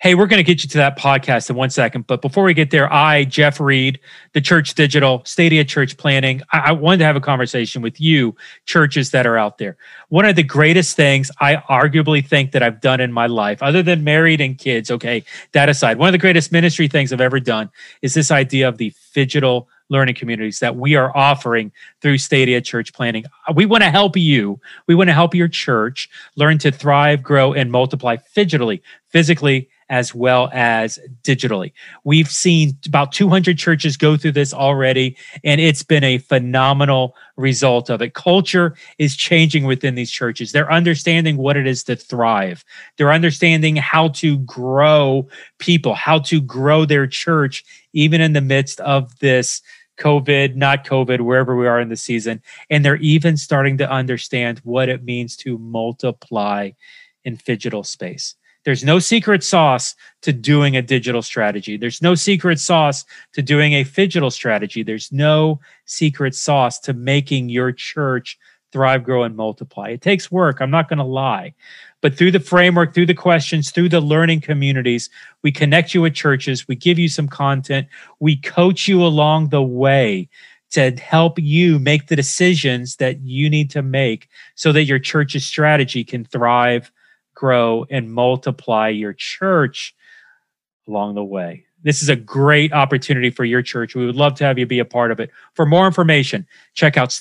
Hey, we're going to get you to that podcast in 1 second. But before we get there, Jeff Reed, the Church Digital, Stadia Church Planning, I wanted to have a conversation with you, churches that are out there. One of the greatest things I arguably think that I've done in my life, other than married and kids, okay, that aside, one of the greatest ministry things I've ever done is this idea of the Phygital learning communities that we are offering through Stadia Church Planning. We want to help you. We want to help your church learn to thrive, grow, and multiply physically, as well as digitally. We've seen about 200 churches go through this already, and it's been a phenomenal result of it. Culture is changing within these churches. They're understanding what it is to thrive. They're understanding how to grow people, how to grow their church, even in the midst of this COVID, not COVID, wherever we are in the season. And they're even starting to understand what it means to multiply in phygital space. There's no secret sauce to doing a digital strategy. There's no secret sauce to doing a phygital strategy. There's no secret sauce to making your church thrive, grow, and multiply. It takes work. I'm not going to lie. But through the framework, through the questions, through the learning communities, we connect you with churches. We give you some content. We coach you along the way to help you make the decisions that you need to make so that your church's strategy can thrive, grow, and multiply your church along the way. This is a great opportunity for your church. We would love to have you be a part of it. For more information, check out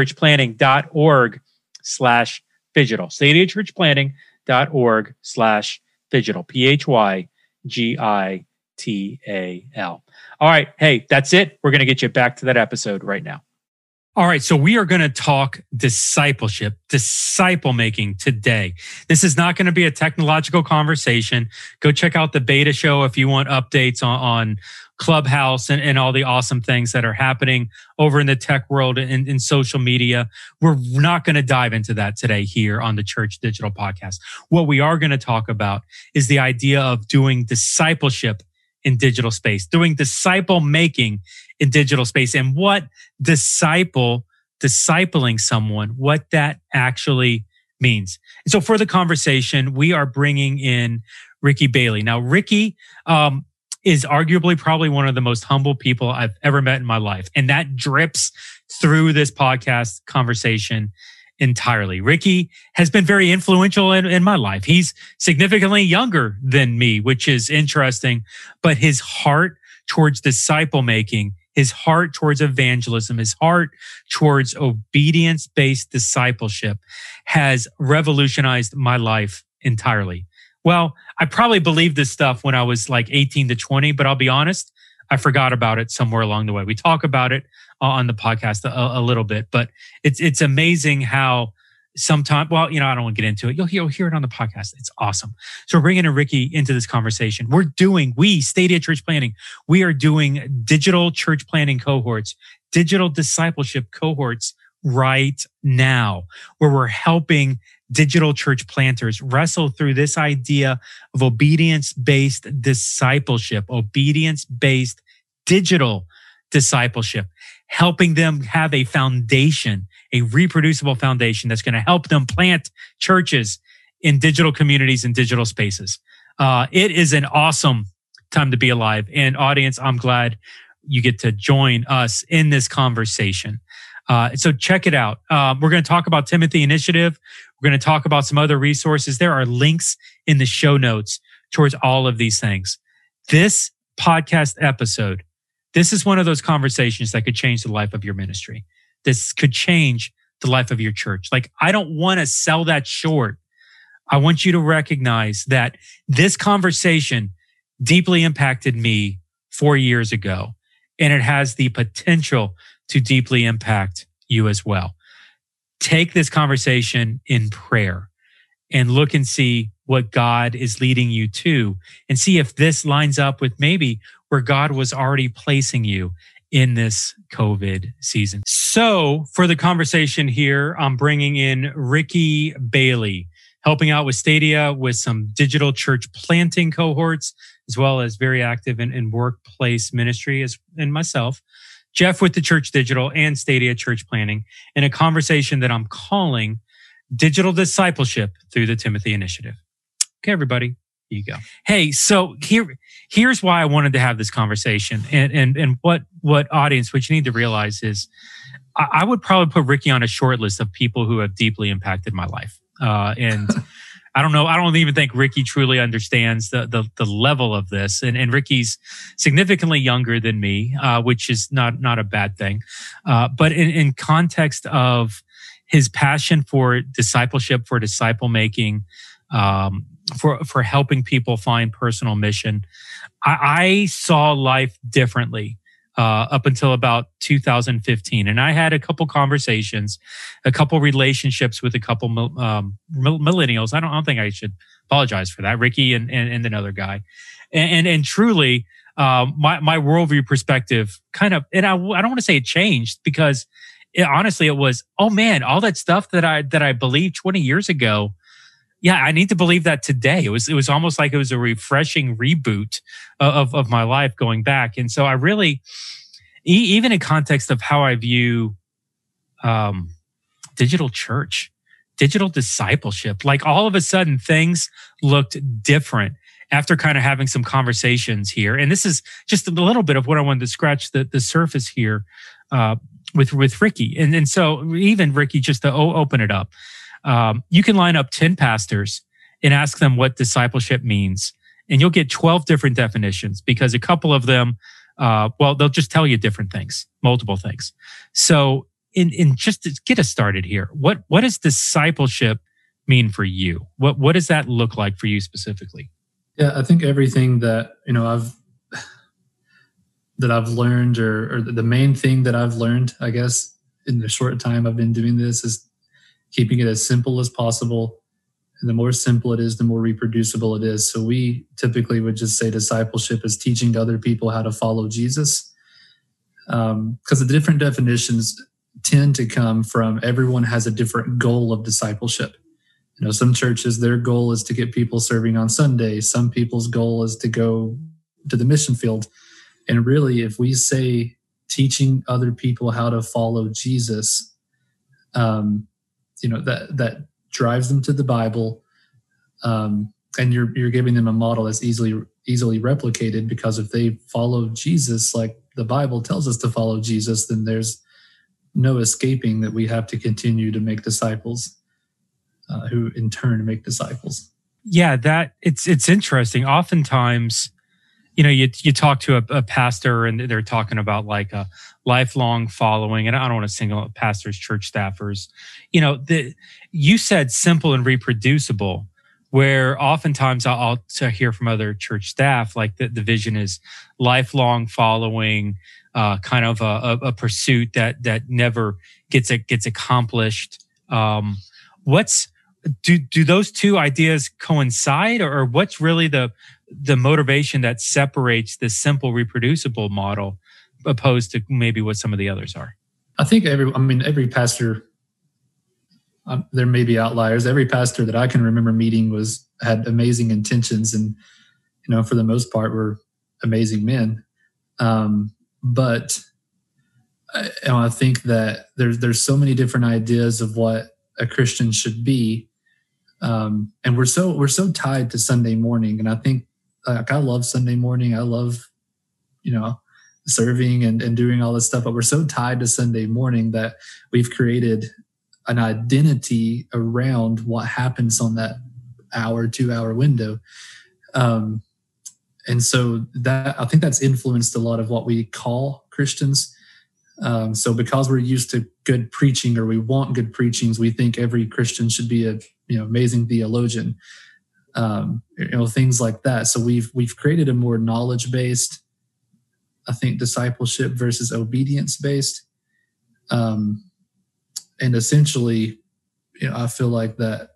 stadiachurchplanning.org/phygital. stadiachurchplanning.org/phygital. PHYGITAL. All right. Hey, that's it. We're going to get you back to that episode right now. All right, so we are going to talk discipleship, disciple making today. This is not going to be a technological conversation. Go check out the beta show if you want updates on Clubhouse and all the awesome things that are happening over in the tech world and in social media. We're not going to dive into that today here on the Church Digital Podcast. What we are going to talk about is the idea of doing discipleship in digital space, doing disciple making in digital space, and what discipling someone, what that actually means. And so for the conversation, we are bringing in Ricky Bailey. Now, Ricky is arguably probably one of the most humble people I've ever met in my life. And that drips through this podcast conversation entirely. Ricky has been very influential in my life. He's significantly younger than me, which is interesting, but his heart towards disciple making, his heart towards evangelism, his heart towards obedience-based discipleship has revolutionized my life entirely. Well, I probably believed this stuff when I was like 18 to 20, but I'll be honest, I forgot about it somewhere along the way. We talk about it on the podcast a little bit, but it's amazing how sometimes, well, I don't want to get into it. You'll hear it on the podcast. It's awesome. So we're bringing in Ricky into this conversation. We, Stadia Church Planning, we are doing digital church planning cohorts, digital discipleship cohorts right now, where we're helping digital church planters wrestle through this idea of obedience-based discipleship, obedience-based digital discipleship, helping them have a foundation, a reproducible foundation that's going to help them plant churches in digital communities and digital spaces. It is an awesome time to be alive. And audience, I'm glad you get to join us in this conversation. So check it out. We're going to talk about Timothy Initiative. We're going to talk about some other resources. There are links in the show notes towards all of these things. This podcast episode, this is one of those conversations that could change the life of your ministry. This could change the life of your church. Like, I don't want to sell that short. I want you to recognize that this conversation deeply impacted me 4 years ago, and it has the potential to deeply impact you as well. Take this conversation in prayer and look and see what God is leading you to, and see if this lines up with maybe where God was already placing you in this COVID season. So for the conversation here, I'm bringing in Ricky Bailey, helping out with Stadia with some digital church planting cohorts, as well as very active in workplace ministry, and myself. Jeff with the Church Digital and Stadia Church Planning, in a conversation that I'm calling Digital Discipleship through the Timothy Initiative. Okay, everybody, You go. Hey, so here's why I wanted to have this conversation, and what audience, what you need to realize is, I would probably put Ricky on a short list of people who have deeply impacted my life, and I don't know. I don't even think Ricky truly understands the level of this, and Ricky's significantly younger than me, which is not a bad thing, but in context of his passion for discipleship, for disciple making. For helping people find personal mission. I saw life differently up until about 2015. And I had a couple conversations, a couple relationships with a couple millennials. I don't think I should apologize for that. Ricky and another guy. And truly, my worldview perspective kind of, and I don't want to say it changed because honestly, it was, oh man, all that stuff that I believed 20 years ago, yeah, I need to believe that today. It was almost like it was a refreshing reboot of my life going back. And so I really, even in context of how I view digital church, digital discipleship, like all of a sudden things looked different after kind of having some conversations here. And this is just a little bit of what I wanted to scratch the surface here with Ricky. And so even Ricky, just to open it up. You can line up 10 pastors and ask them what discipleship means, and you'll get 12 different definitions because a couple of them, they'll just tell you different things, multiple things. So, in just to get us started here, what does discipleship mean for you? What does that look like for you specifically? Yeah, I think everything that I've learned, or the main thing that I've learned, I guess, in the short time I've been doing this is keeping it as simple as possible. And the more simple it is, the more reproducible it is. So we typically would just say discipleship is teaching other people how to follow Jesus. Because the different definitions tend to come from everyone has a different goal of discipleship. Some churches, their goal is to get people serving on Sunday. Some people's goal is to go to the mission field. And really, if we say teaching other people how to follow Jesus, that drives them to the Bible, and you're giving them a model that's easily replicated, because if they follow Jesus like the Bible tells us to follow Jesus, then there's no escaping that we have to continue to make disciples, who in turn make disciples. Yeah, that it's interesting. Oftentimes, you talk to a pastor and they're talking about like a lifelong following, and I don't want to single out pastors, church staffers. You said simple and reproducible, where oftentimes I'll hear from other church staff like the vision is lifelong following, kind of a pursuit that never gets accomplished. Do those two ideas coincide, or what's really the motivation that separates the simple reproducible model opposed to maybe what some of the others are? I think every pastor, there may be outliers. Every pastor that I can remember meeting had amazing intentions, and for the most part were amazing men. But I think that there's so many different ideas of what a Christian should be, and we're so tied to Sunday morning. And I think I love Sunday morning. I love serving and doing all this stuff, but we're so tied to Sunday morning that we've created an identity around what happens on that 2-hour window. And so I think that's influenced a lot of what we call Christians. So because we're used to good preaching, or we want good preachings, we think every Christian should be a amazing theologian, things like that. So we've created a more knowledge-based, I think, discipleship versus obedience-based. And essentially, I feel like that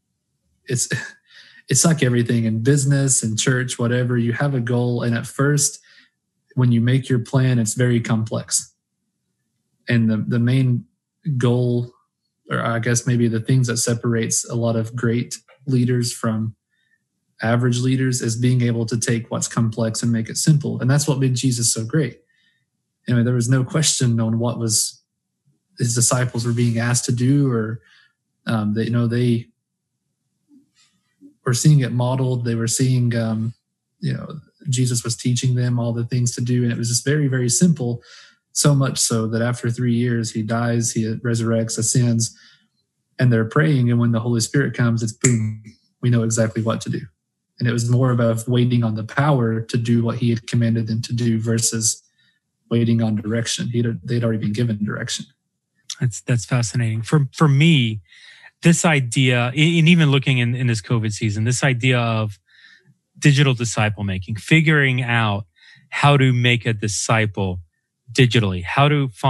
it's like everything in business and church, whatever. You have a goal, and at first, when you make your plan, it's very complex. And the main goal, or I guess maybe the things that separates a lot of great leaders from average leaders, is being able to take what's complex and make it simple. And that's what made Jesus so great. There was no question on what his disciples were being asked to do, or they were seeing it modeled. They were seeing, Jesus was teaching them all the things to do. And it was just very, very simple. So much so that after 3 years, he dies, he resurrects, ascends, and they're praying. And when the Holy Spirit comes, it's boom, we know exactly what to do. And it was more about waiting on the power to do what he had commanded them to do versus waiting on direction. They'd already been given direction. That's fascinating. For me, this idea, and even looking in this COVID season, this idea of digital disciple making, figuring out how to make a disciple digitally, how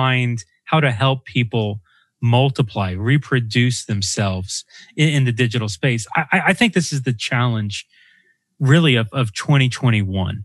to help people multiply, reproduce themselves in the digital space. I think this is the challenge really of 2021.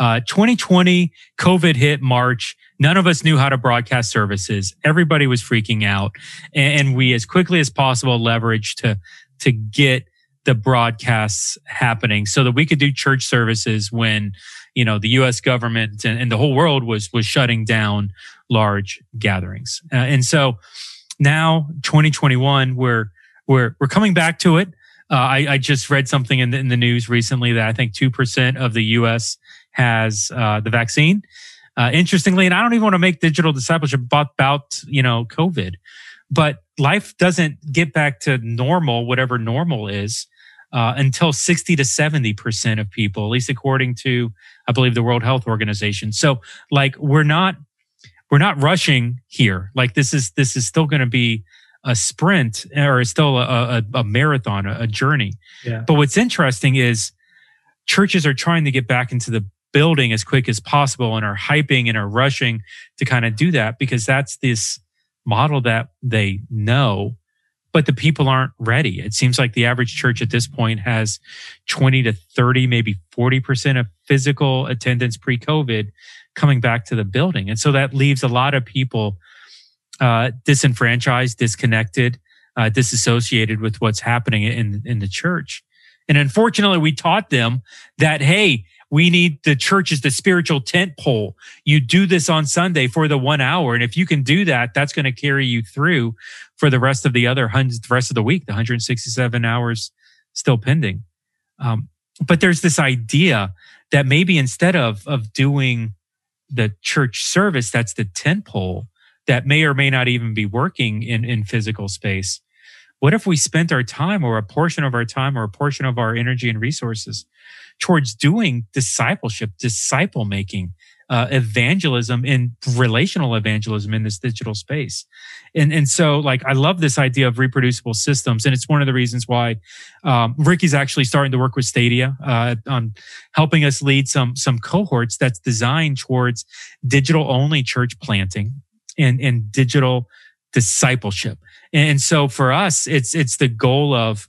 2020, COVID hit March. None of us knew how to broadcast services. Everybody was freaking out. And we, as quickly as possible, leveraged to get the broadcasts happening so that we could do church services when, the U.S. government and the whole world was shutting down large gatherings. And so now, 2021, we're coming back to it. I just read something in the news recently that I think 2% of the U.S. has the vaccine. Interestingly, and I don't even want to make digital discipleship about COVID, but life doesn't get back to normal, whatever normal is, until 60 to 70% of people, at least according to, I believe, the World Health Organization. So, we're not rushing here. This is still going to be a sprint, or still a marathon, a journey. Yeah. But what's interesting is churches are trying to get back into the building as quick as possible and are hyping and are rushing to kind of do that because that's this model that they know, but the people aren't ready. It seems like the average church at this point has 20 to 30, maybe 40% of physical attendance pre-COVID coming back to the building. And so that leaves a lot of people disenfranchised, disconnected, disassociated with what's happening in the church. And unfortunately, we taught them that, hey, we need the church as the spiritual tent pole. You do this on Sunday for the 1 hour. And if you can do that, that's going to carry you through for the rest of the rest of the week, the 167 hours still pending. But there's this idea that maybe instead of doing the church service, that's the tent pole that may or may not even be working in physical space. What if we spent our time, or a portion of our time, or a portion of our energy and resources towards doing discipleship, disciple making, evangelism, and relational evangelism in this digital space? And so I love this idea of reproducible systems. And it's one of the reasons why Ricky's actually starting to work with Stadia on helping us lead some cohorts that's designed towards digital only church planting and digital discipleship. And so for us, it's the goal of,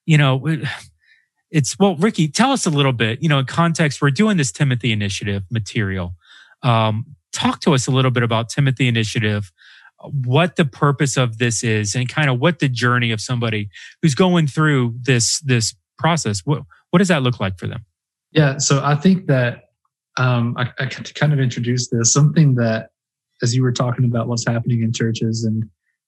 Ricky, tell us a little bit, in context, we're doing this Timothy Initiative material. Talk to us a little bit about Timothy Initiative, what the purpose of this is, and kind of what the journey of somebody who's going through this process, what does that look like for them? Yeah, so I think that I kind of introduced this, something that, as you were talking about what's happening in churches and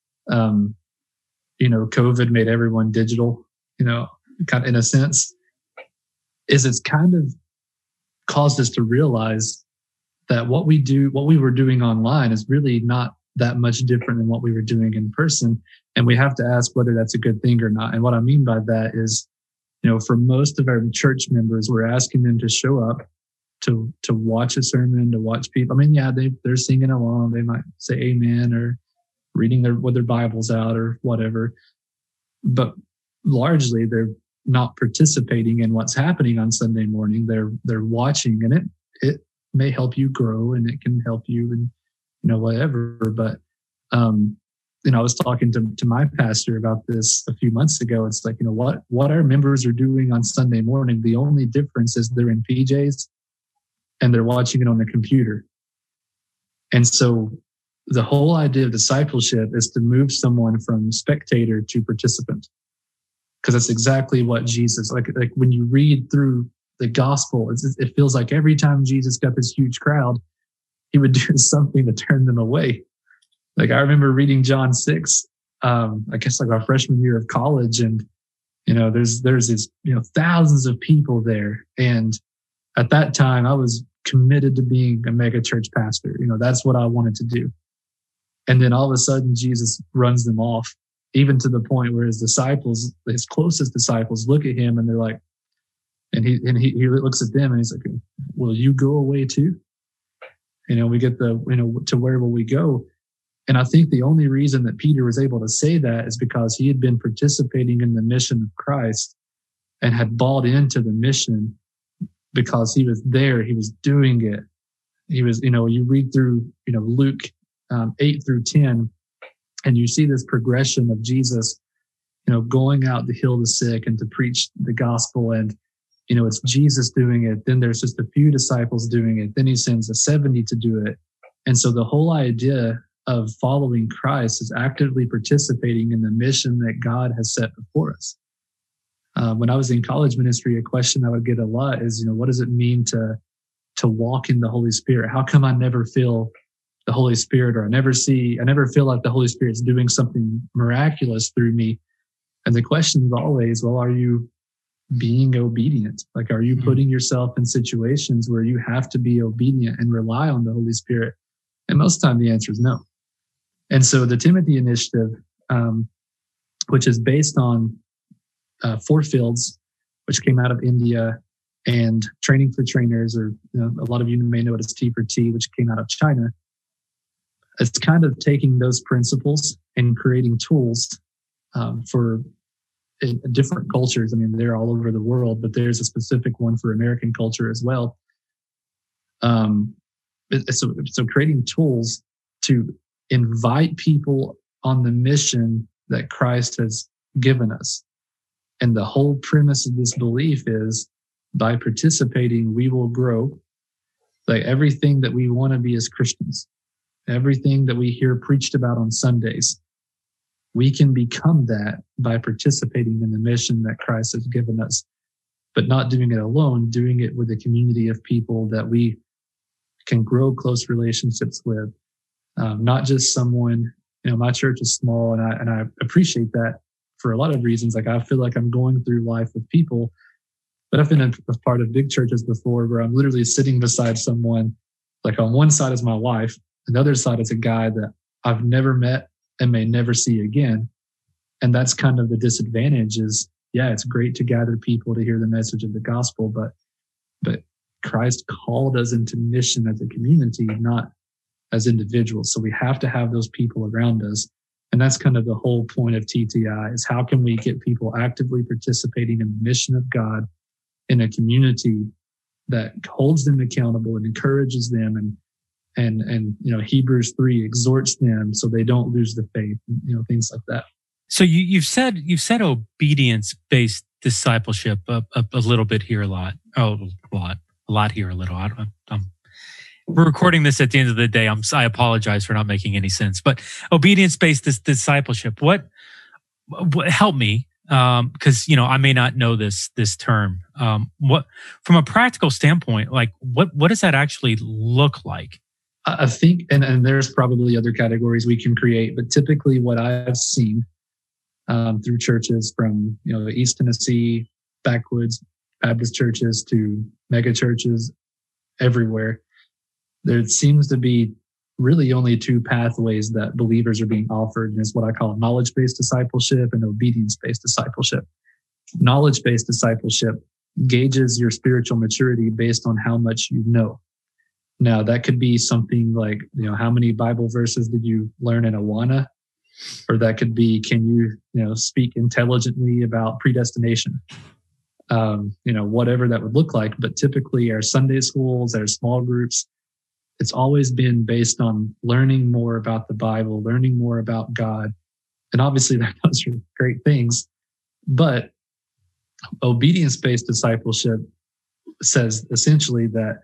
COVID made everyone digital, kind of in a sense, is it's kind of caused us to realize that what we were doing online is really not that much different than what we were doing in person. And we have to ask whether that's a good thing or not. And what I mean by that is, for most of our church members, we're asking them to show up, to watch a sermon, to watch people. I mean, yeah, they're singing along. They might say amen or reading their Bibles out or whatever. But largely, they're not participating in what's happening on Sunday morning. They're watching, and it may help you grow, and it can help you, and whatever. But I was talking to my pastor about this a few months ago. It's like, what our members are doing on Sunday morning. The only difference is they're in PJs and they're watching it on the computer. And so the whole idea of discipleship is to move someone from spectator to participant. Because that's exactly what Jesus, like when you read through the gospel, it feels like every time Jesus got this huge crowd, he would do something to turn them away. Like I remember reading John 6, I guess like our freshman year of college, and There's these, thousands of people there. And at that time, I was committed to being a mega church pastor. That's what I wanted to do. And then all of a sudden, Jesus runs them off, even to the point where his disciples, his closest disciples, look at him and they're like, and he looks at them and he's like, will you go away too? We get to where will we go? And I think the only reason that Peter was able to say that is because he had been participating in the mission of Christ and had bought into the mission because he was there, he was doing it. He was, you read through, Luke 8 through 10, and you see this progression of Jesus, going out to heal the sick and to preach the gospel. And, it's Jesus doing it. Then there's just a few disciples doing it. Then he sends the 70 to do it. And so the whole idea of following Christ is actively participating in the mission that God has set before us. When I was in college ministry, a question I would get a lot is, what does it mean to walk in the Holy Spirit? How come I never feel the Holy Spirit, or I never feel like the Holy Spirit's doing something miraculous through me? And the question is always, well, are you being obedient? Like, are you putting yourself in situations where you have to be obedient and rely on the Holy Spirit? And most of the time the answer is no. And so the Timothy Initiative, which is based on 4 Fields, which came out of India, and Training for Trainers, or a lot of you may know it as T4T, which came out of China. It's kind of taking those principles and creating tools for different cultures. I mean, they're all over the world, but there's a specific one for American culture as well. So creating tools to invite people on the mission that Christ has given us. And the whole premise of this belief is, by participating, we will grow. Like everything that we want to be as Christians, everything that we hear preached about on Sundays, we can become that by participating in the mission that Christ has given us, but not doing it alone, doing it with a community of people that we can grow close relationships with. Not just someone, my church is small, and I appreciate that for a lot of reasons. Like, I feel like I'm going through life with people, but I've been a part of big churches before where I'm literally sitting beside someone, like on one side is my wife, the other side is a guy that I've never met and may never see again. And that's kind of the disadvantage is, yeah, it's great to gather people to hear the message of the gospel, but Christ called us into mission as a community, not as individuals. So we have to have those people around us. And that's kind of the whole point of TTI, is how can we get people actively participating in the mission of God in a community that holds them accountable and encourages them, and Hebrews 3 exhorts them so they don't lose the faith, things like that. So you've said obedience-based discipleship a little bit here, a lot here, a little. We're recording this at the end of the day. I apologize for not making any sense. But obedience-based discipleship, what help me, because I may not know this term. What, from a practical standpoint, like what does that actually look like? I think, and there's probably other categories we can create, but typically what I've seen through churches from East Tennessee, backwoods Baptist churches to mega churches everywhere, there seems to be really only 2 pathways that believers are being offered, and it's what I call knowledge-based discipleship and obedience-based discipleship. Knowledge-based discipleship gauges your spiritual maturity based on how much you know. Now, that could be something like, how many Bible verses did you learn in Awana? Or that could be, can you, speak intelligently about predestination? Whatever that would look like. But typically our Sunday schools, our small groups, it's always been based on learning more about the Bible, learning more about God. And obviously those are great things. But obedience-based discipleship says essentially that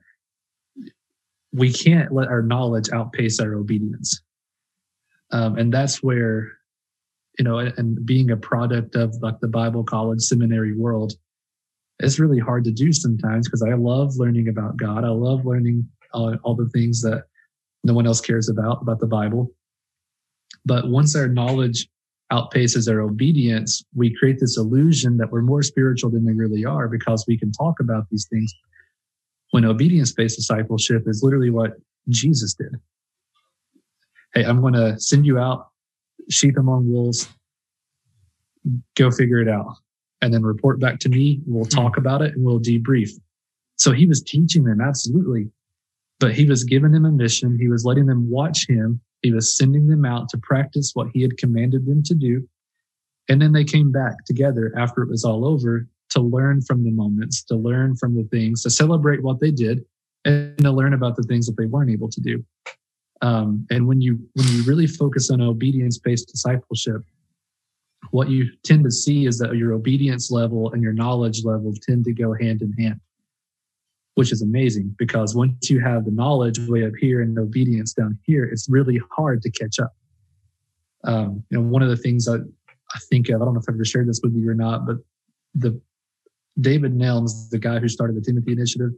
we can't let our knowledge outpace our obedience. And that's where, and being a product of like the Bible college seminary world, it's really hard to do sometimes, because I love learning about God. I love learning all the things that no one else cares about the Bible. But once our knowledge outpaces our obedience, we create this illusion that we're more spiritual than we really are because we can talk about these things. When obedience-based discipleship is literally what Jesus did. Hey, I'm going to send you out, sheep among wolves. Go figure it out. And then report back to me. We'll talk about it and we'll debrief. So he was teaching them, absolutely. But he was giving them a mission. He was letting them watch him. He was sending them out to practice what he had commanded them to do. And then they came back together after it was all over to learn from the moments, to learn from the things, to celebrate what they did, and to learn about the things that they weren't able to do. And when you really focus on obedience-based discipleship, what you tend to see is that your obedience level and your knowledge level tend to go hand in hand, which is amazing because once you have the knowledge way up here and the obedience down here, it's really hard to catch up. One of the things I think of, I don't know if I've ever shared this with you or not, but the David Nelms, the guy who started the Timothy Initiative,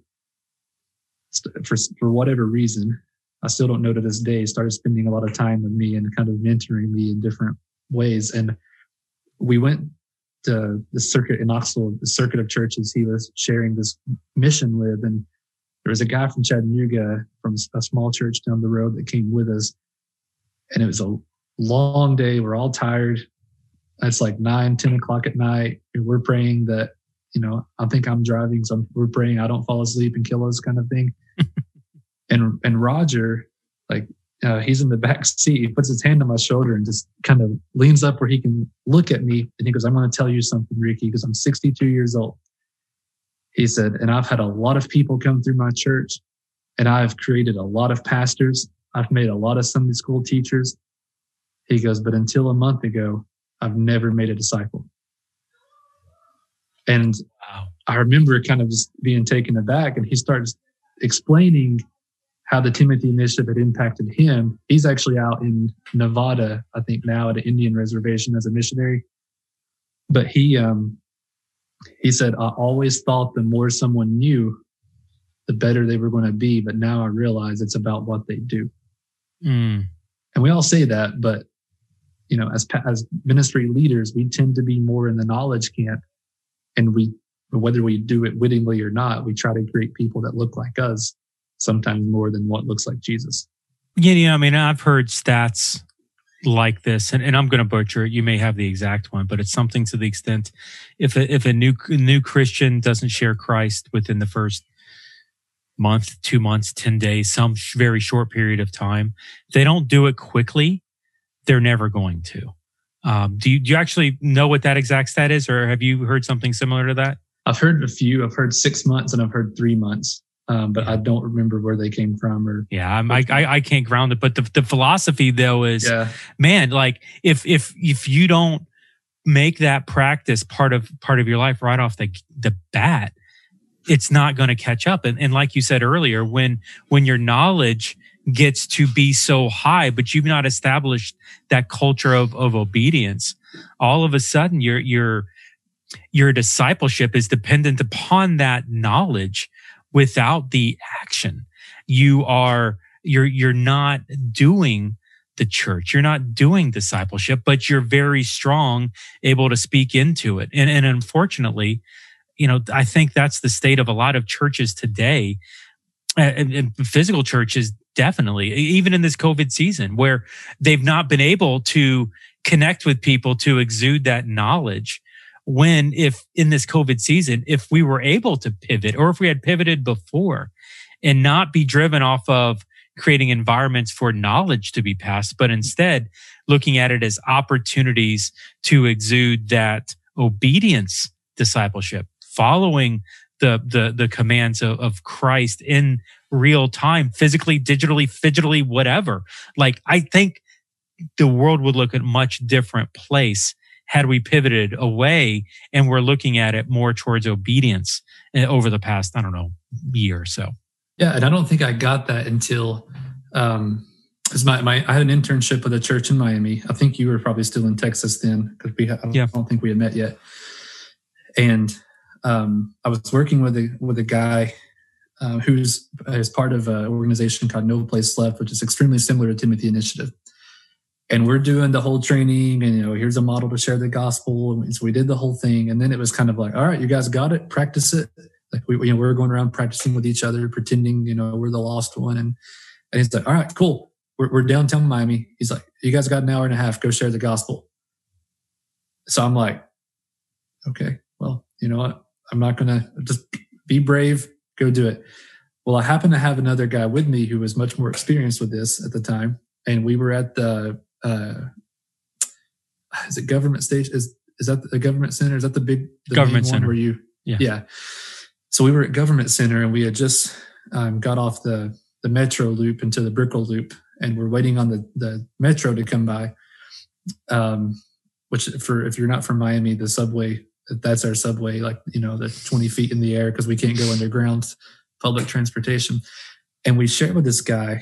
for whatever reason, I still don't know to this day, started spending a lot of time with me and kind of mentoring me in different ways. And we went to the circuit in Knoxville, the circuit of churches he was sharing this mission with. And there was a guy from Chattanooga from a small church down the road that came with us. And it was a long day. We're all tired. It's like 9-10 o'clock at night. And we're praying that, I think I'm driving. So we're praying I don't fall asleep and kill us kind of thing. and Roger, he's in the back seat. He puts his hand on my shoulder and just kind of leans up where he can look at me. And he goes, I'm going to tell you something, Ricky, because I'm 62 years old. He said, and I've had a lot of people come through my church, and I've created a lot of pastors. I've made a lot of Sunday school teachers. He goes, but until a month ago, I've never made a disciple. And I remember kind of just being taken aback, and he starts explaining how the Timothy Initiative had impacted him. He's actually out in Nevada, I think now, at an Indian reservation as a missionary. But he said, I always thought the more someone knew, the better they were going to be. But now I realize it's about what they do. And we all say that, but as ministry leaders, we tend to be more in the knowledge camp. And whether we do it wittingly or not, we try to create people that look like us, sometimes more than what looks like Jesus. Yeah, I've heard stats like this, and I'm going to butcher it. You may have the exact one, but it's something to the extent if a new Christian doesn't share Christ within the first month, 2 months, 10 days, some very short period of time, if they don't do it quickly, they're never going to. Do you actually know what that exact stat is, or have you heard something similar to that? I've heard a few. I've heard 6 months and I've heard 3 months, but I don't remember where they came from. I can't ground it. But the philosophy though is, man, like if you don't make that practice part of your life right off the bat, it's not going to catch up. And like you said earlier, when your knowledge gets to be so high, but you've not established that culture of obedience, all of a sudden your discipleship is dependent upon that knowledge without the action. You're not doing the church. You're not doing discipleship, but you're very strong, able to speak into it. And unfortunately, I think that's the state of a lot of churches today, and physical churches definitely, even in this COVID season, where they've not been able to connect with people to exude that knowledge. When, if in this COVID season, if we were able to pivot, or if we had pivoted before and not be driven off of creating environments for knowledge to be passed, but instead looking at it as opportunities to exude that obedience discipleship, following the commands of Christ in real time, physically, digitally, fidgetily, whatever. Like, I think the world would look at a much different place had we pivoted away and we're looking at it more towards obedience over the past, year or so. Yeah, and I don't think I got that until because I had an internship with a church in Miami. I think you were probably still in Texas then, because I don't think we had met yet. And I was working with a guy who's as part of an organization called No Place Left, which is extremely similar to Timothy Initiative. And we're doing the whole training, and here's a model to share the gospel. And so we did the whole thing, and then it was kind of like, all right, you guys got it, practice it. Like we're going around practicing with each other, pretending we're the lost one. And he's like, all right, cool, we're downtown Miami. He's like, you guys got an hour and a half, go share the gospel. So I'm like, okay, well, you know what? I'm not gonna just be brave, go do it. Well, I happen to have another guy with me who was much more experienced with this at the time, and we were at the is it government station? Is that the government center? Is that the government center where you? Yeah. So we were at government center, and we had just got off the metro loop into the Brickell loop, and we're waiting on the metro to come by. Which if you're not from Miami, the subway, that's our subway, like the 20 feet in the air, because we can't go underground public transportation. And we shared with this guy,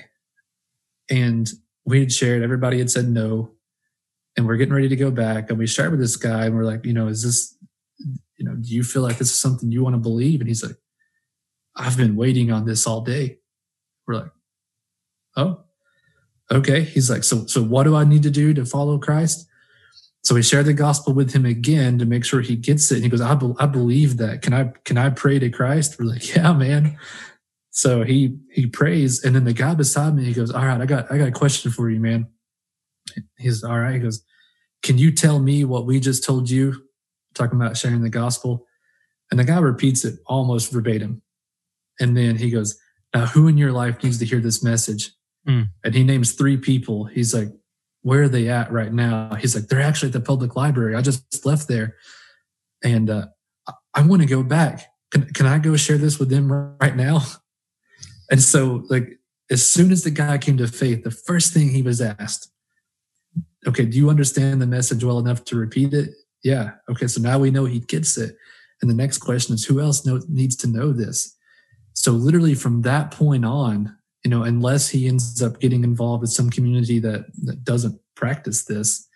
and we had shared, everybody had said no, and we're getting ready to go back, and we shared with this guy, and we're like, is this, do you feel like this is something you want to believe? And he's like, I've been waiting on this all day. We're like, oh, okay. He's like, so what do I need to do to follow Christ? So we shared the gospel with him again to make sure he gets it. And he goes, I believe that. Can I pray to Christ? We're like, yeah, man. So he prays, and then the guy beside me, he goes, all right, I got a question for you, man. He's all right. He goes, can you tell me what we just told you? Talking about sharing the gospel. And the guy repeats it almost verbatim. And then he goes, now who in your life needs to hear this message? And he names 3 people. He's like, where are they at right now? He's like, they're actually at the public library. I just left there. And I want to go back. Can I go share this with them right now? And so, like, as soon as the guy came to faith, the first thing he was asked, okay, do you understand the message well enough to repeat it? Yeah. Okay, so now we know he gets it. And the next question is, who else needs to know this? So literally from that point on, unless he ends up getting involved with some community that doesn't practice this,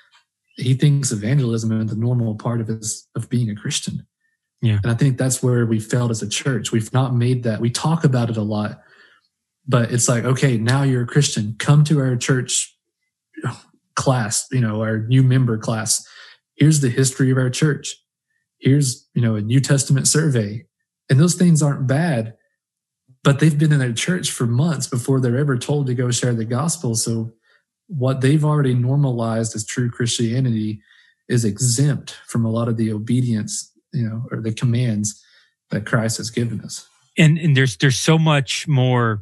he thinks evangelism is the normal part of being a Christian. Yeah. And I think that's where we failed as a church. We've not made that. We talk about it a lot, but it's like, okay, now you're a Christian. Come to our church class, our new member class. Here's the history of our church. Here's, a New Testament survey. And those things aren't bad, but they've been in their church for months before they're ever told to go share the gospel. So what they've already normalized as true Christianity is exempt from a lot of the obedience, or the commands that Christ has given us. And there's so much more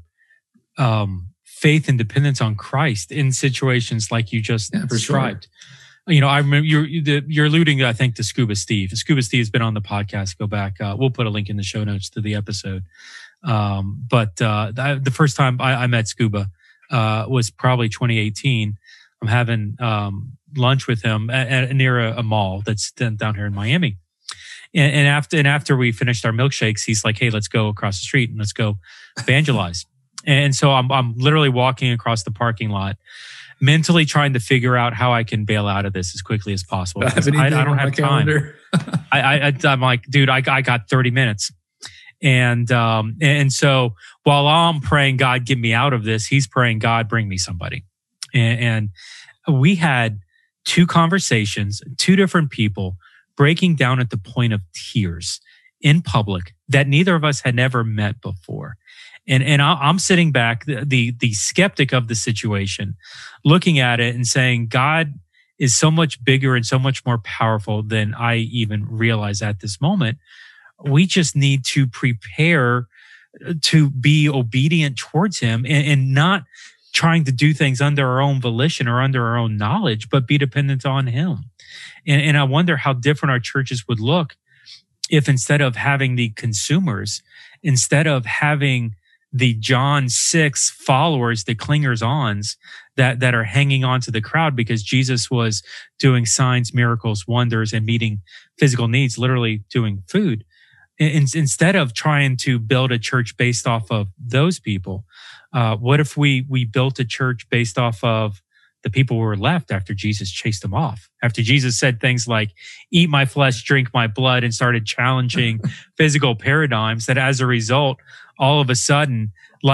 faith and dependence on Christ in situations like you just described. Sure. I remember you're alluding, I think, to Scuba Steve. Scuba Steve's been on the podcast. Go back. We'll put a link in the show notes to the episode. But the first time I met Scuba was probably 2018. I'm having lunch with him near a mall that's down here in Miami. And after we finished our milkshakes, he's like, "Hey, let's go across the street and let's go evangelize." And so I'm literally walking across the parking lot, mentally trying to figure out how I can bail out of this as quickly as possible. I don't have time. I'm like, dude, I got 30 minutes. And so while I'm praying, God, get me out of this, he's praying, God, bring me somebody. And we had 2 conversations, 2 different people breaking down at the point of tears in public that neither of us had ever met before. And I'm sitting back, the skeptic of the situation, looking at it and saying, God is so much bigger and so much more powerful than I even realize at this moment. We just need to prepare to be obedient towards him and not trying to do things under our own volition or under our own knowledge, but be dependent on him. And I wonder how different our churches would look if instead of having the consumers, instead of having the John 6 followers, the clingers-ons that are hanging on to the crowd because Jesus was doing signs, miracles, wonders, and meeting physical needs, literally doing food. Instead of trying to build a church based off of those people, what if we built a church based off of the people who were left after Jesus chased them off? After Jesus said things like, eat my flesh, drink my blood, and started challenging physical paradigms, that as a result, all of a sudden, like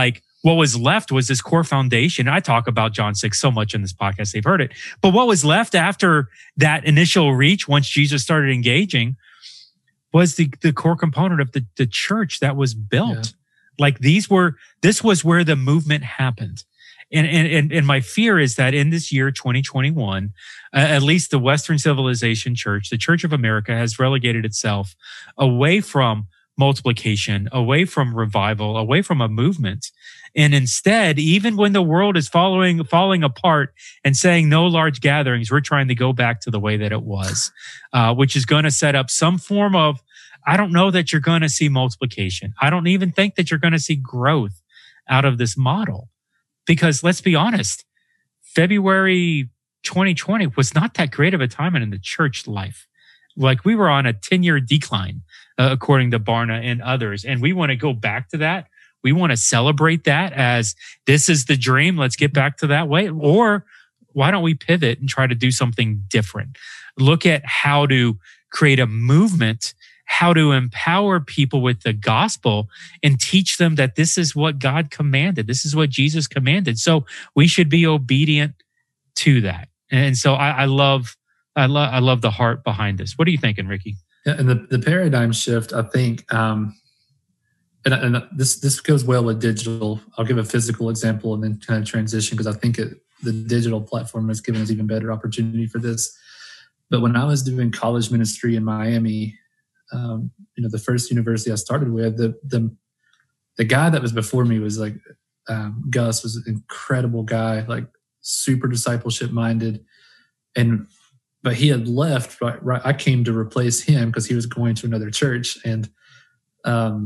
what was left was this core foundation. I talk about John 6 so much in this podcast, they've heard it. But what was left after that initial reach, once Jesus started engaging, was the core component of the church that was built. Yeah. Like this was where the movement happened. And my fear is that in this year, 2021, at least the Western Civilization Church, the Church of America, has relegated itself away from multiplication, away from revival, away from a movement. And instead, even when the world is falling apart and saying no large gatherings, we're trying to go back to the way that it was, which is going to set up some form of, I don't know that you're going to see multiplication. I don't even think that you're going to see growth out of this model. Because let's be honest, February 2020 was not that great of a time in the church life. Like we were on a 10-year decline, according to Barna and others. And we want to go back to that. We want to celebrate that as this is the dream. Let's get back to that way. Or why don't we pivot and try to do something different? Look at how to create a movement, how to empower people with the gospel and teach them that this is what God commanded. This is what Jesus commanded. So we should be obedient to that. And so I love the heart behind this. What are you thinking, Ricky? Yeah, and the paradigm shift, I think, and this goes well with digital. I'll give a physical example and then kind of transition because I think the digital platform has given us even better opportunity for this. But when I was doing college ministry in Miami, the first university I started with, the guy that was before me was like, Gus was an incredible guy, like super discipleship minded. But he had left, right. I came to replace him because he was going to another church. And a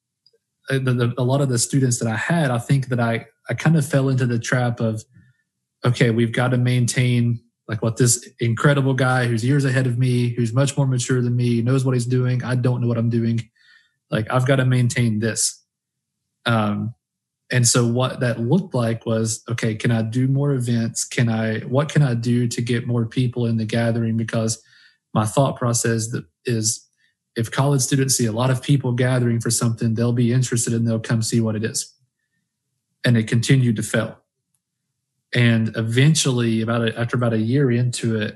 lot of the students that I had, I think that I kind of fell into the trap of, okay, we've got to maintain like what this incredible guy who's years ahead of me, who's much more mature than me, knows what he's doing. I don't know what I'm doing. Like I've got to maintain this. And so what that looked like was, okay, can I do more events? What can I do to get more people in the gathering? Because my thought process is if college students see a lot of people gathering for something, they'll be interested and they'll come see what it is. And it continued to fail. And eventually, after about a year into it,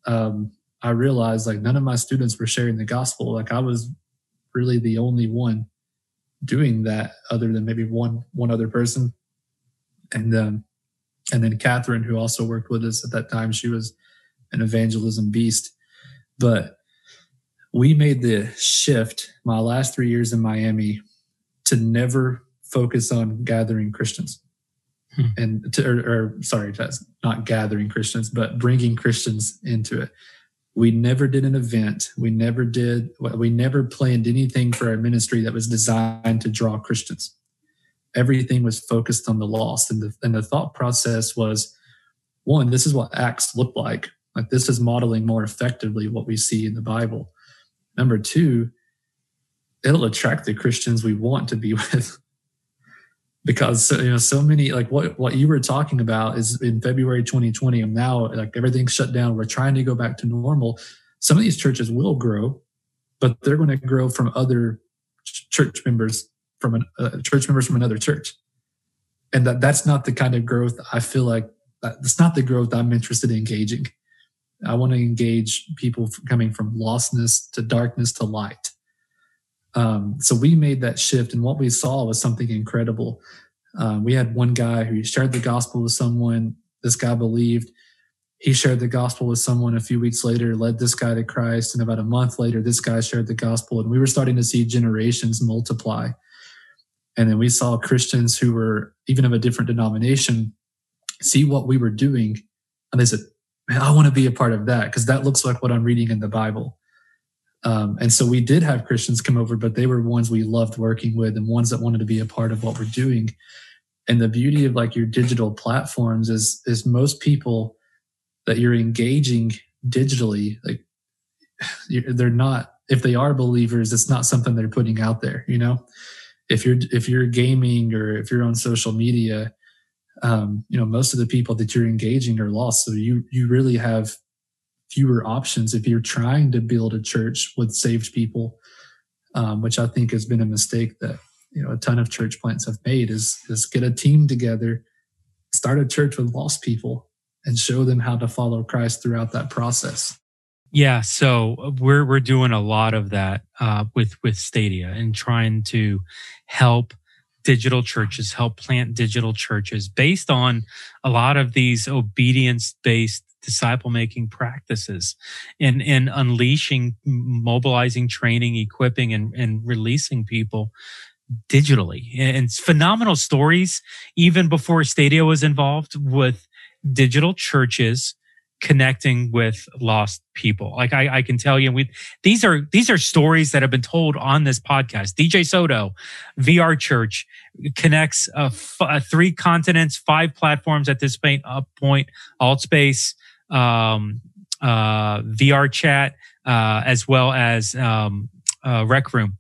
I realized like none of my students were sharing the gospel. Like I was really the only one doing that, other than maybe one other person. And then Catherine, who also worked with us at that time, she was an evangelism beast. But we made the shift my last 3 years in Miami to never focus on gathering Christians. And not gathering Christians, but bringing Christians into it. We never did an event. We never planned anything for our ministry that was designed to draw Christians. Everything was focused on the lost. And the thought process was, one, this is what Acts looked like. Like this is modeling more effectively what we see in the Bible. Number two, it'll attract the Christians we want to be with. Because so many, like what you were talking about is in February 2020, and now like everything's shut down. We're trying to go back to normal. Some of these churches will grow, but they're going to grow from other church members from another church, and that's not the kind of growth I feel like. That's not the growth I'm interested in engaging. I want to engage people coming from lostness to darkness to light. So we made that shift, and what we saw was something incredible. We had one guy who shared the gospel with someone. This guy believed. He shared the gospel with someone a few weeks later, led this guy to Christ, and about a month later, this guy shared the gospel, and we were starting to see generations multiply. And then we saw Christians who were even of a different denomination see what we were doing, and they said, man, I want to be a part of that because that looks like what I'm reading in the Bible. And so we did have Christians come over, but they were ones we loved working with and ones that wanted to be a part of what we're doing. And the beauty of like your digital platforms is most people that you're engaging digitally, like they're not, if they are believers, it's not something they're putting out there. If you're gaming or if you're on social media, most of the people that you're engaging are lost. So you really have fewer options if you're trying to build a church with saved people, which I think has been a mistake that a ton of church plants have made is get a team together, start a church with lost people, and show them how to follow Christ throughout that process. Yeah, so we're doing a lot of that with Stadia and trying to help digital churches, help plant digital churches based on a lot of these obedience-based disciple-making practices and unleashing, mobilizing, training, equipping, and releasing people digitally. And it's phenomenal stories, even before Stadia was involved, with digital churches connecting with lost people. Like I can tell you, these are stories that have been told on this podcast. DJ Soto, VR Church, connects 3 continents, 5 platforms at this point, Altspace, VR Chat, as well as Rec Room.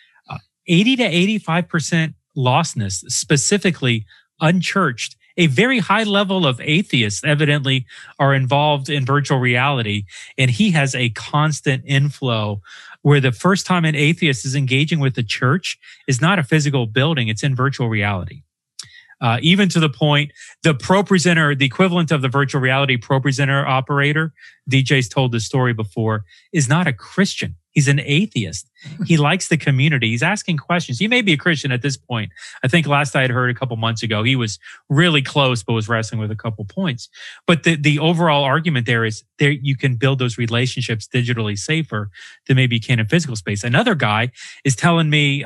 80 to 85% lostness, specifically unchurched. A very high level of atheists evidently are involved in virtual reality, and he has a constant inflow where the first time an atheist is engaging with the church is not a physical building, it's in virtual reality. Even to the point, the ProPresenter, the equivalent of the virtual reality ProPresenter operator, DJ's told this story before, is not a Christian. He's an atheist. He likes the community. He's asking questions. He may be a Christian at this point. I think last I had heard a couple months ago, he was really close, but was wrestling with a couple points. But the overall argument there is you can build those relationships digitally safer than maybe you can in physical space. Another guy is telling me,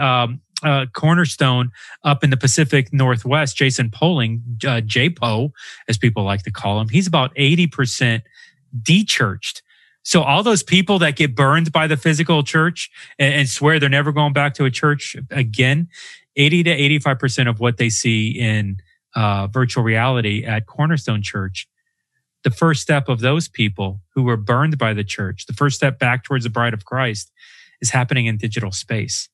Cornerstone up in the Pacific Northwest, Jason Poling, JPO, as people like to call him, he's about 80% de-churched. So all those people that get burned by the physical church and swear they're never going back to a church again, 80 to 85% of what they see in virtual reality at Cornerstone Church, the first step of those people who were burned by the church, the first step back towards the bride of Christ, is happening in digital space.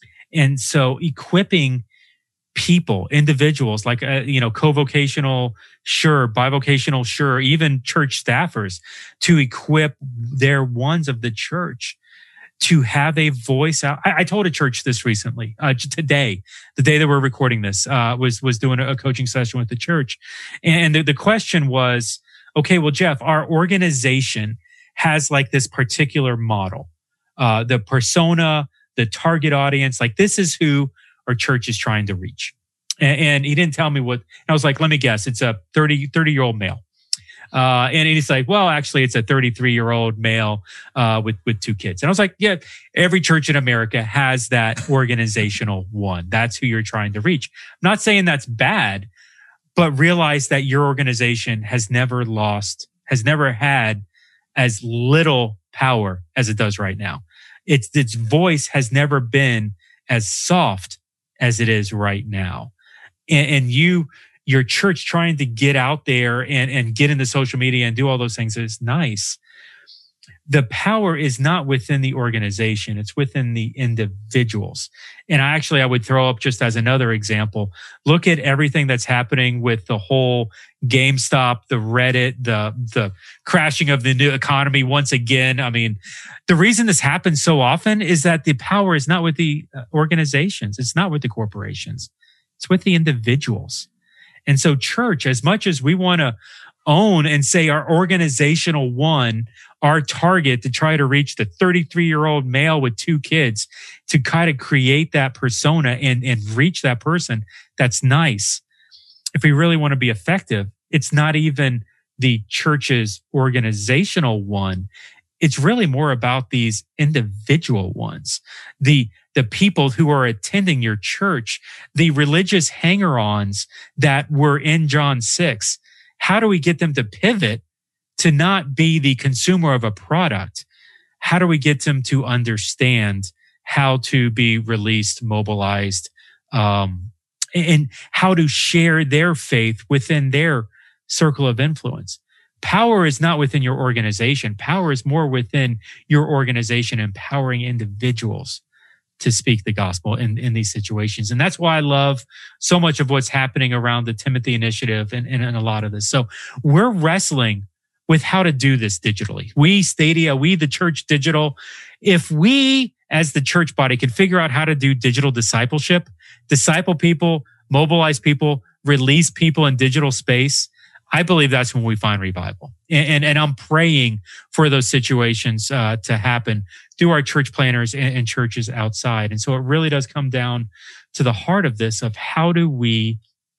And so equipping people, individuals like, co-vocational, sure, bivocational, sure, even church staffers, to equip their ones of the church to have a voice out. I told a church this recently, today, the day that we're recording this, was doing a coaching session with the church. And the question was, okay, well, Jeff, our organization has like this particular model, the persona, the target audience, like this is who our church is trying to reach. And he didn't tell me what. I was like, let me guess, it's a 30-year-old male. And he's like, well, actually, it's a 33-year-old male with 2 kids. And I was like, yeah, every church in America has that organizational one. That's who you're trying to reach. I'm not saying that's bad, but realize that your organization has never had as little power as it does right now. Its voice has never been as soft as it is right now. And your church trying to get out there and get into social media and do all those things is nice. The power is not within the organization. It's within the individuals. And I would throw up, just as another example, look at everything that's happening with the whole GameStop, the Reddit, the crashing of the new economy once again. I mean, the reason this happens so often is that the power is not with the organizations. It's not with the corporations. It's with the individuals. And so church, as much as we want to own and say our organizational one, our target to try to reach the 33-year-old male with 2 kids, to kind of create that persona and reach that person, that's nice. If we really want to be effective, it's not even the church's organizational one. It's really more about these individual ones, the people who are attending your church, the religious hanger-ons that were in John 6. How do we get them to pivot to not be the consumer of a product? How do we get them to understand how to be released, mobilized, and how to share their faith within their circle of influence? Power is not within your organization. Power is more within your organization, empowering individuals to speak the gospel in these situations. And that's why I love so much of what's happening around the Timothy Initiative and a lot of this. So we're wrestling with how to do this digitally. We, Stadia, we, the church digital, if we as the church body can figure out how to do digital discipleship, disciple people, mobilize people, release people in digital space, I believe that's when we find revival. And I'm praying for those situations to happen through our church planners and churches outside. And so it really does come down to the heart of this, of how do we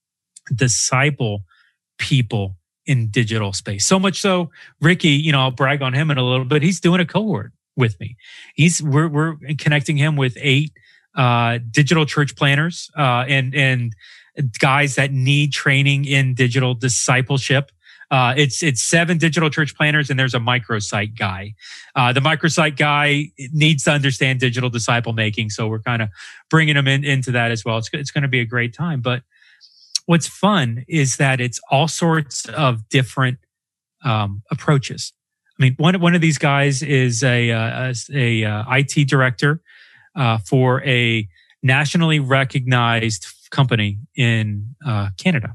disciple people in digital space? So much so, Ricky, I'll brag on him in a little bit. He's doing a cohort with me. We're connecting him with 8 digital church planners and guys that need training in digital discipleship. It's 7 digital church planners, and there's a microsite guy. The microsite guy needs to understand digital disciple making, so we're kind of bringing him into that as well. It's going to be a great time. But what's fun is that it's all sorts of different approaches. I mean, one of these guys is a IT director for a nationally recognized company in Canada.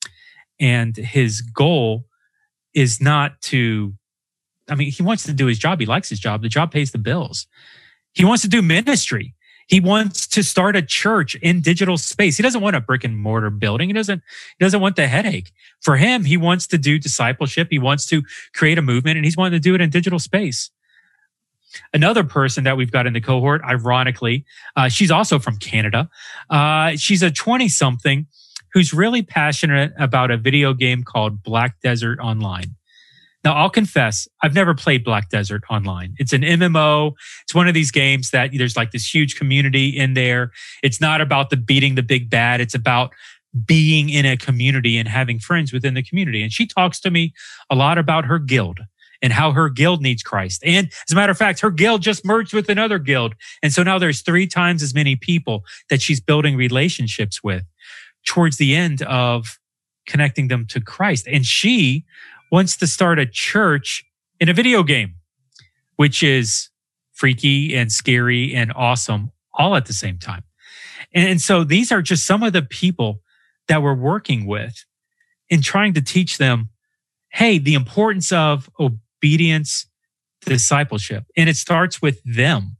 And his goal is not to, he wants to do his job. He likes his job. The job pays the bills. He wants to do ministry. He wants to start a church in digital space. He doesn't want a brick and mortar building. He doesn't want the headache. For him, he wants to do discipleship. He wants to create a movement, and he's wanting to do it in digital space. Another person that we've got in the cohort, ironically, she's also from Canada. She's a 20-something who's really passionate about a video game called Black Desert Online. Now, I'll confess, I've never played Black Desert Online. It's an MMO. It's one of these games that there's like this huge community in there. It's not about beating the big bad. It's about being in a community and having friends within the community. And she talks to me a lot about her guild and how her guild needs Christ. And as a matter of fact, her guild just merged with another guild. And so now there's 3 times as many people that she's building relationships with towards the end of connecting them to Christ. And she wants to start a church in a video game, which is freaky and scary and awesome all at the same time. And so these are just some of the people that we're working with in trying to teach them, hey, the importance of obedience, discipleship. And it starts with them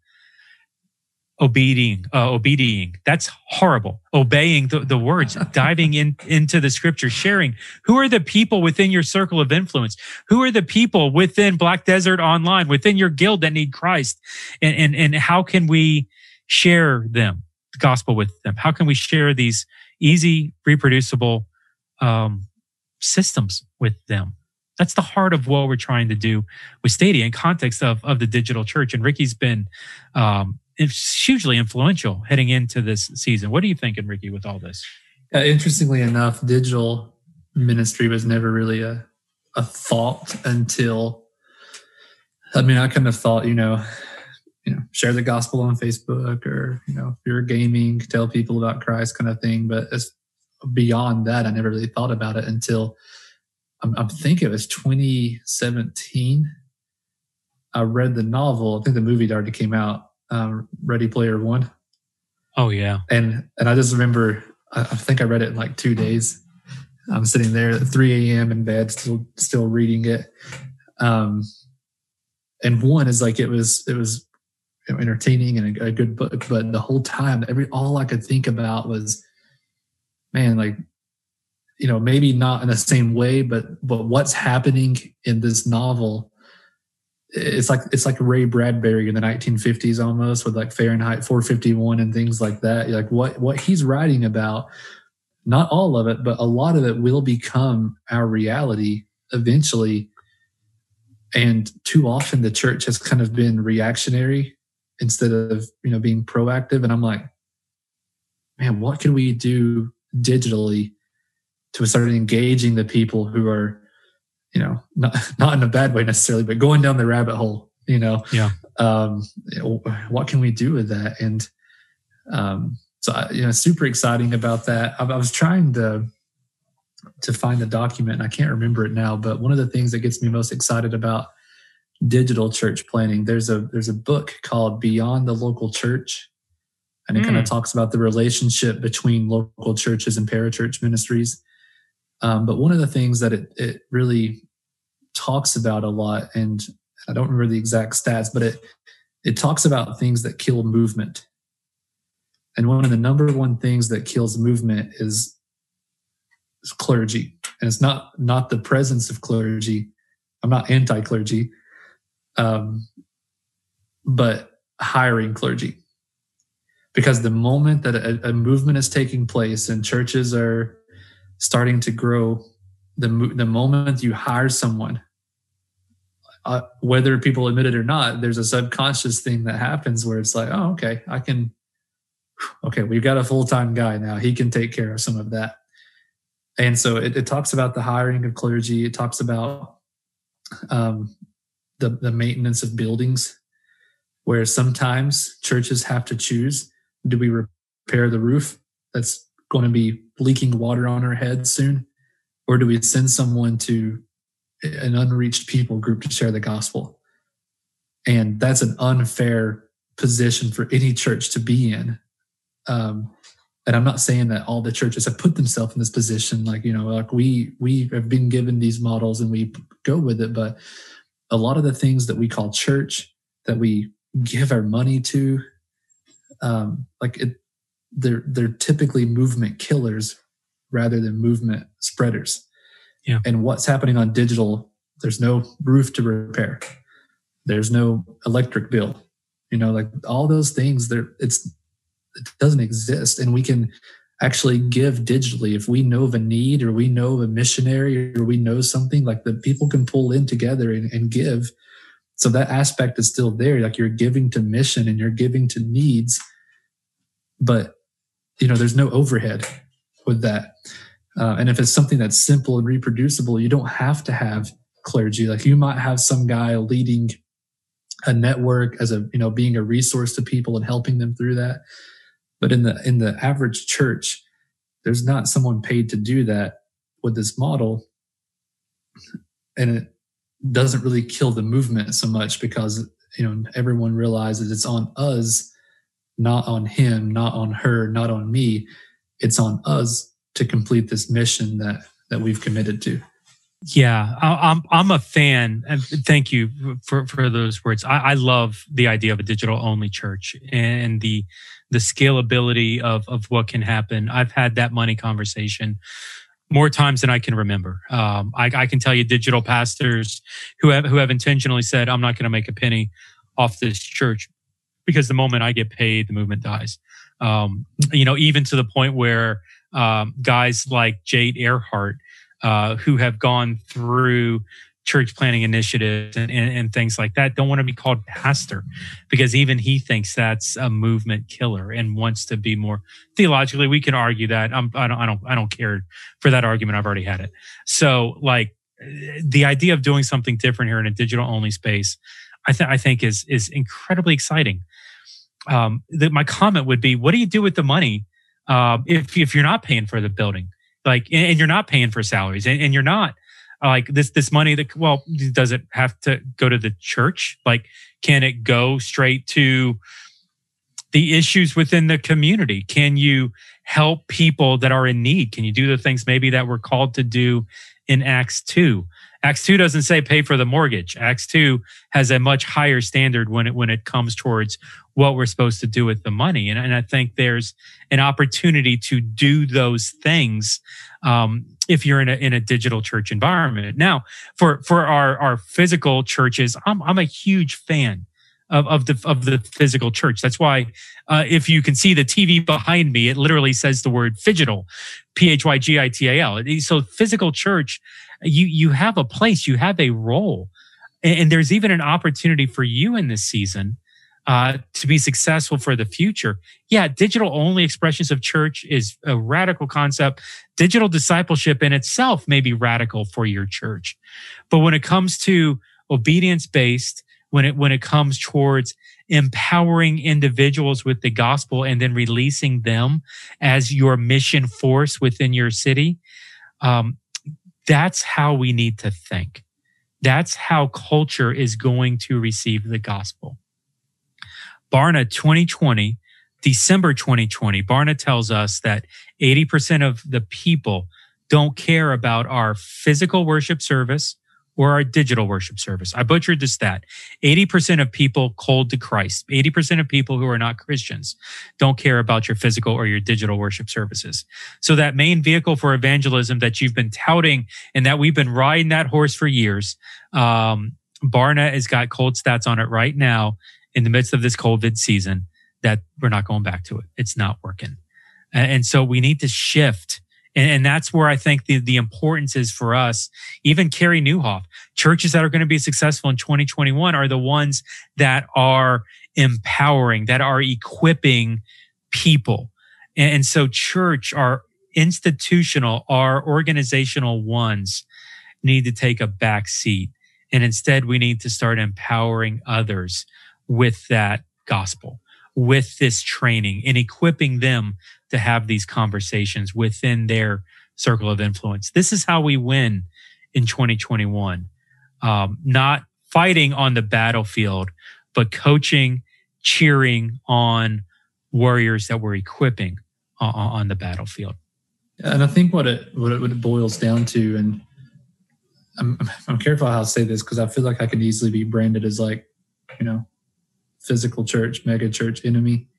obeying. That's horrible. Obeying the words, diving into the scripture, sharing. Who are the people within your circle of influence? Who are the people within Black Desert Online, within your guild that need Christ? And how can we share them, the gospel with them? How can we share these easy, reproducible systems with them? That's the heart of what we're trying to do with Stadia in context of the digital church. And Ricky's been it's hugely influential heading into this season. What are you thinking, Ricky, with all this? Interestingly enough, digital ministry was never really a thought until, I kind of thought, share the gospel on Facebook, or, if you're gaming, tell people about Christ kind of thing. But as beyond that, I never really thought about it until I think it was 2017. I read the novel. I think the movie had already came out. Ready Player One. Oh yeah. And I just remember, I think I read it in like 2 days. I'm sitting there at 3 a.m. in bed, still reading it. And one is like, it was entertaining and a good book, but the whole time, all I could think about was, man, like, maybe not in the same way, but what's happening in this novel. It's like Ray Bradbury in the 1950s almost, with like Fahrenheit 451 and things like that. Like what he's writing about, not all of it, but a lot of it will become our reality eventually. And too often the church has kind of been reactionary instead of, being proactive. And I'm like, man, what can we do digitally to start engaging the people who are, not in a bad way necessarily, but going down the rabbit hole, Yeah. What can we do with that? And, so, super exciting about that. I was trying to find the document, and I can't remember it now, but one of the things that gets me most excited about digital church planning, there's a book called Beyond the Local Church. And it kind of talks about the relationship between local churches and parachurch ministries. But one of the things that it really talks about a lot, and I don't remember the exact stats, but it talks about things that kill movement. And one of the number one things that kills movement is clergy. And it's not the presence of clergy. I'm not anti-clergy, but hiring clergy. Because the moment that a movement is taking place and churches are starting to grow, the moment you hire someone, whether people admit it or not, there's a subconscious thing that happens where it's like, oh, okay, we've got a full-time guy now. He can take care of some of that. And so it talks about the hiring of clergy. It talks about the maintenance of buildings, where sometimes churches have to choose, do we repair the roof that's going to be leaking water on our heads soon? Or do we send someone to an unreached people group to share the gospel? And that's an unfair position for any church to be in. And I'm not saying that all the churches have put themselves in this position, like we have been given these models and we go with it. But a lot of the things that we call church, that we give our money to, they're typically movement killers rather than movement spreaders. Yeah. And what's happening on digital, there's no roof to repair. There's no electric bill. All those things, it doesn't exist. And we can actually give digitally. If we know of a need, or we know of a missionary, or we know something, like the people can pull in together and give. So that aspect is still there. Like, you're giving to mission and you're giving to needs, but there's no overhead with that. And if it's something that's simple and reproducible, you don't have to have clergy. Like, you might have some guy leading a network as being a resource to people and helping them through that. But in the average church, there's not someone paid to do that with this model. And it doesn't really kill the movement so much, because everyone realizes it's on us, not on him, not on her, not on me. It's on us to complete this mission that we've committed to. Yeah, I'm a fan, and thank you for those words. I love the idea of a digital only church and the scalability of what can happen. I've had that money conversation more times than I can remember. I can tell you digital pastors who have intentionally said, I'm not going to make a penny off this church, because the moment I get paid, the movement dies. Even to the point where guys like Jade Earhart, who have gone through church planning initiatives and things like that, don't want to be called pastor, because even he thinks that's a movement killer and wants to be more theologically. We can argue that. I don't care for that argument. I've already had it. So, the idea of doing something different here in a digital only space, I think is incredibly exciting. My comment would be, what do you do with the money if you're not paying for the building? And you're not paying for salaries, and you're not this money does it have to go to the church? Can it go straight to the issues within the community? Can you help people that are in need? Can you do the things maybe that we're called to do in Acts 2? Acts 2 doesn't say pay for the mortgage. Acts 2 has a much higher standard when it comes towards what we're supposed to do with the money. And I think there's an opportunity to do those things if you're in a digital church environment. Now, for our physical churches, I'm a huge fan of the physical church. That's why if you can see the TV behind me, it literally says the word phygital, PHYGITAL. So physical church, you have a place, you have a role, and there's even an opportunity for you in this season to be successful for the future. Yeah, digital only expressions of church is a radical concept. Digital discipleship in itself may be radical for your church, but when it comes to obedience based, when it comes towards empowering individuals with the gospel and then releasing them as your mission force within your city, that's how we need to think. That's how culture is going to receive the gospel. Barna 2020, December 2020, Barna tells us that 80% of the people don't care about our physical worship service or our digital worship service. I butchered the stat. 80% of people cold to Christ, 80% of people who are not Christians don't care about your physical or your digital worship services. So that main vehicle for evangelism that you've been touting and that we've been riding that horse for years, Barna has got cold stats on it right now in the midst of this COVID season that we're not going back to it. It's not working. And so we need to shift. And that's where I think the importance is for us. Even Carey Nieuwhof, churches that are going to be successful in 2021 are the ones that are empowering, that are equipping people. And so church, our institutional, our organizational ones need to take a back seat. And instead, we need to start empowering others with that gospel, with this training, and equipping them to have these conversations within their circle of influence. This is how we win in 2021. Not fighting on the battlefield, but coaching, cheering on warriors that we're equipping on the battlefield. And I think what it boils down to, and I'm careful how I say this because I feel like I could easily be branded as like, physical church, mega church enemy.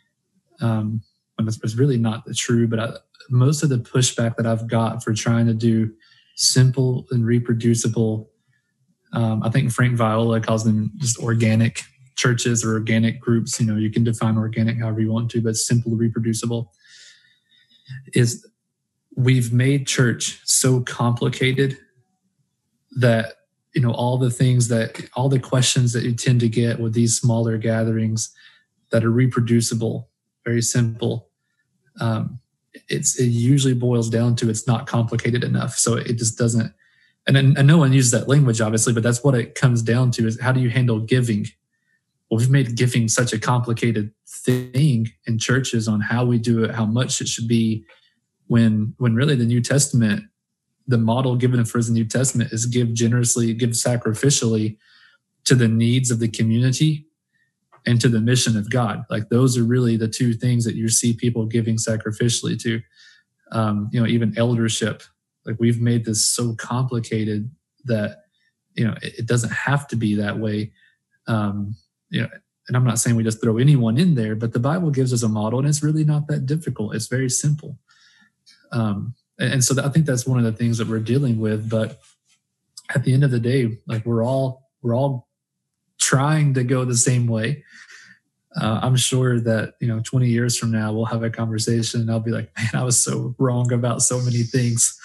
It's really not the true, but most of the pushback that I've got for trying to do simple and reproducible, I think Frank Viola calls them just organic churches or organic groups. You can define organic however you want to, but simple, reproducible, is we've made church so complicated that all the questions that you tend to get with these smaller gatherings that are reproducible, very simple, it usually boils down to it's not complicated enough. So it just doesn't, and no one uses that language, obviously, but that's what it comes down to is how do you handle giving? Well, we've made giving such a complicated thing in churches on how we do it, how much it should be, when really the New Testament, the model given for the New Testament is give generously, give sacrificially to the needs of the community and to the mission of God. Like those are really the two things that you see people giving sacrificially to. Even eldership. Like we've made this so complicated that it doesn't have to be that way. And I'm not saying we just throw anyone in there, but the Bible gives us a model, and it's really not that difficult. It's very simple. And so I think that's one of the things that we're dealing with. But at the end of the day, like we're all trying to go the same way. I'm sure that 20 years from now we'll have a conversation, and I'll be like, man, I was so wrong about so many things.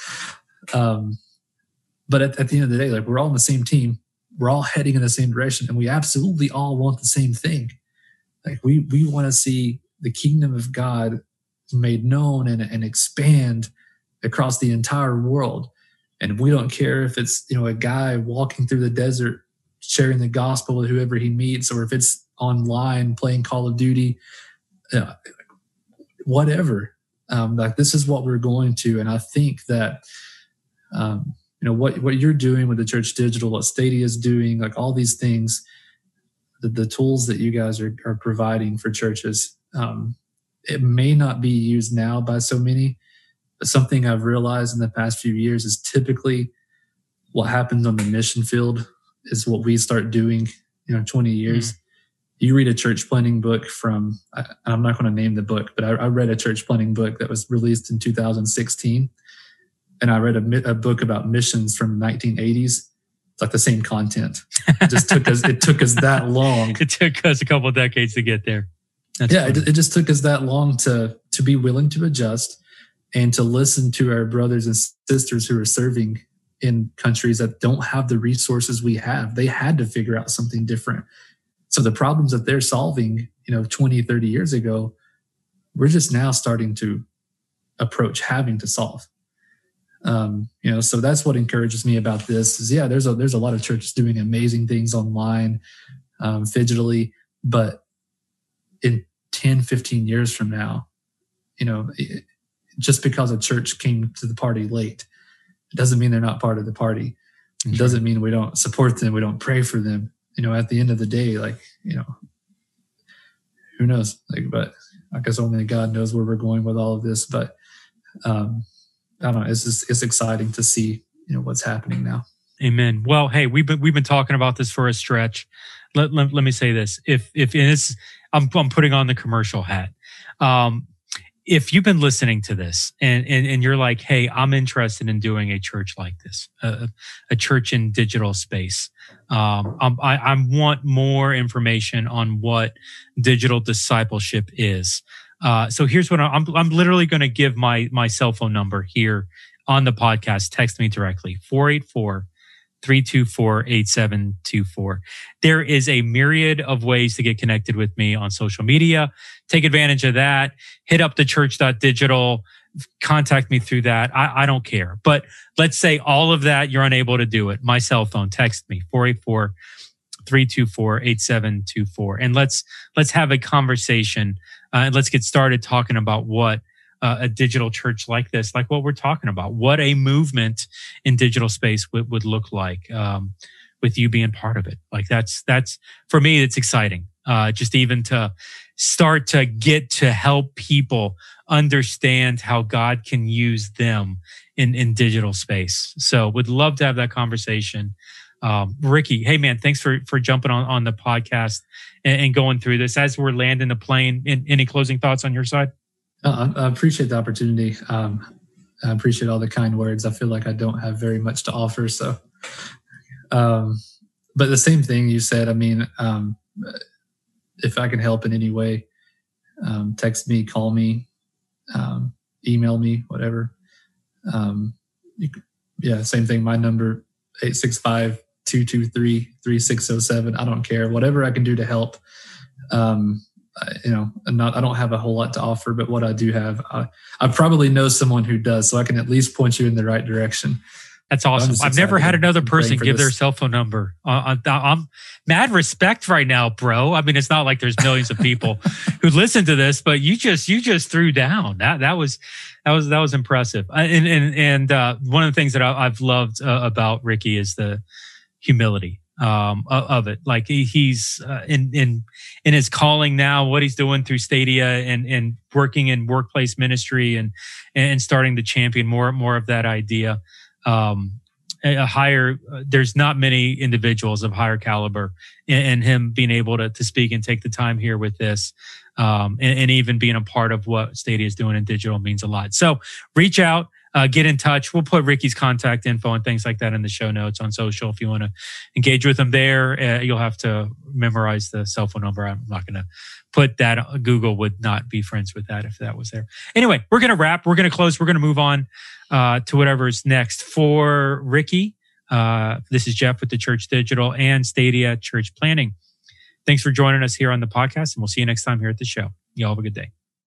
But at the end of the day, like we're all on the same team. We're all heading in the same direction, and we absolutely all want the same thing. Like we want to see the kingdom of God made known and expand across the entire world. And we don't care if it's, a guy walking through the desert, sharing the gospel with whoever he meets, or if it's online playing Call of Duty, whatever. Like this is what we're going to. And I think that, what you're doing with the Church Digital, what Stadia is doing, like all these things, the tools that you guys are providing for churches, it may not be used now by so many, but something I've realized in the past few years is typically what happens on the mission field is what we start doing, 20 years. You read a church planning book from, I'm not going to name the book, but I read a church planning book that was released in 2016. And I read a book about missions from 1980s. It's like the same content. It took us that long. It took us a couple of decades to get there. It just took us that long to be willing to adjust and to listen to our brothers and sisters who are serving in countries that don't have the resources we have. They had to figure out something different. So the problems that they're solving, 20, 30 years ago, we're just now starting to approach having to solve. So that's what encourages me about this is, there's a lot of churches doing amazing things online, digitally, but in 10, 15 years from now, just because a church came to the party late, it doesn't mean they're not part of the party. It doesn't mean we don't support them. We don't pray for them. At the end of the day, who knows? But I guess only God knows where we're going with all of this. But I don't know. It's exciting to see, what's happening now. Amen. Well, hey, we've been talking about this for a stretch. Let me say this: if and it's, I'm putting on the commercial hat. If you've been listening to this and you're like, hey, I'm interested in doing a church like this, a church in digital space. I want more information on what digital discipleship is. So here's what I'm literally going to give my cell phone number here on the podcast. Text me directly, 484-324-8724. There is a myriad of ways to get connected with me on social media. Take advantage of that. Hit up thechurch.digital. Contact me through that. I don't care. But let's say all of that, you're unable to do it. My cell phone, text me, 484-324-8724. And let's have a conversation. And let's get started talking about what a digital church like this, like what we're talking about, what a movement in digital space would look like, with you being part of it. Like that's for me, it's exciting. Just even to start to get to help people understand how God can use them in digital space. So would love to have that conversation. Ricky, hey man, thanks for jumping on the podcast and going through this. As we're landing the plane, any closing thoughts on your side? I appreciate the opportunity. I appreciate all the kind words. I feel like I don't have very much to offer. So, but the same thing you said, I mean, if I can help in any way, text me, call me, email me, whatever. Same thing. My number, 865-223-3607. I don't care. Whatever I can do to help. I don't have a whole lot to offer, but what I do have, I probably know someone who does, so I can at least point you in the right direction. That's awesome. I've never had another person give their cell phone number. I'm mad respect right now, bro. I mean, it's not like there's millions of people who listen to this, but you just threw down. That was impressive. And one of the things that I've loved about Ricky is the humility of it. Like he's in his calling now, what he's doing through Stadia and working in workplace ministry and starting to champion more of that idea. There's not many individuals of higher caliber, and him being able to speak and take the time here with this, and even being a part of what Stadia is doing in digital means a lot. So reach out, get in touch. We'll put Ricky's contact info and things like that in the show notes on social. If you want to engage with him there, you'll have to memorize the cell phone number. I'm not going to put that. Google would not be friends with that if that was there. Anyway, we're going to wrap. We're going to close. We're going to move on to whatever's next. For Ricky, this is Jeff with the Church Digital and Stadia Church Planning. Thanks for joining us here on the podcast, and we'll see you next time here at the show. Y'all have a good day.